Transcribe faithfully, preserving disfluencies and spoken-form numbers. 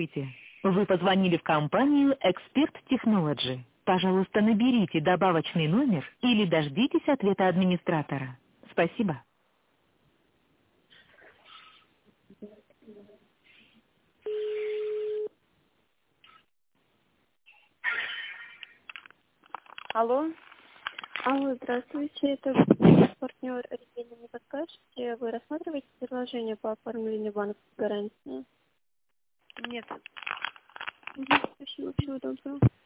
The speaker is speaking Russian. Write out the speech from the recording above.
Здравствуйте. Вы позвонили в компанию Expert Technology. Пожалуйста, наберите добавочный номер или дождитесь ответа администратора. Спасибо. Алло, Алло, здравствуйте, это партнер Регина. Не подскажете, вы рассматриваете предложение по оформлению банковской гарантии? нет. Угу, спасибо, всего доброго.